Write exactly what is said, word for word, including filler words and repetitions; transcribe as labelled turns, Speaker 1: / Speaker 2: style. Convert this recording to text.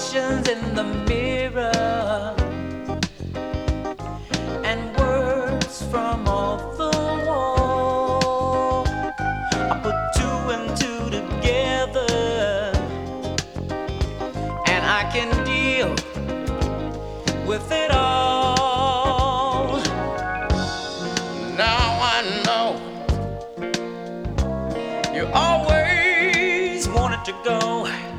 Speaker 1: reflections in the mirror and words from off the wall. I put two and two together, and I can deal with it all. Now I know you always wanted to go.